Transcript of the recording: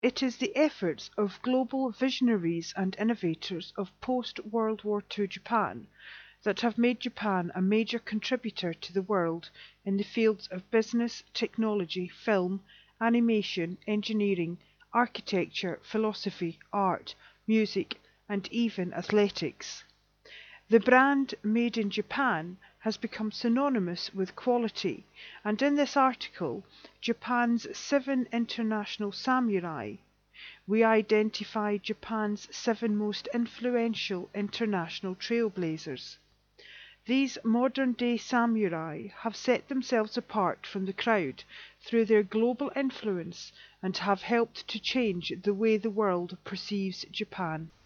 It is the efforts of global visionaries and innovators of post-World War II Japan that have made Japan a major contributor to the world in the fields of business, technology, film, animation, engineering, architecture, philosophy, art, music, and even athletics. The brand "Made in Japan" has become synonymous with quality, and in this article, Japan's Seven International Samurai, we identify Japan's seven most influential international trailblazers. These modern-day samurai have set themselves apart from the crowd through their global influence and have helped to change the way the world perceives Japan.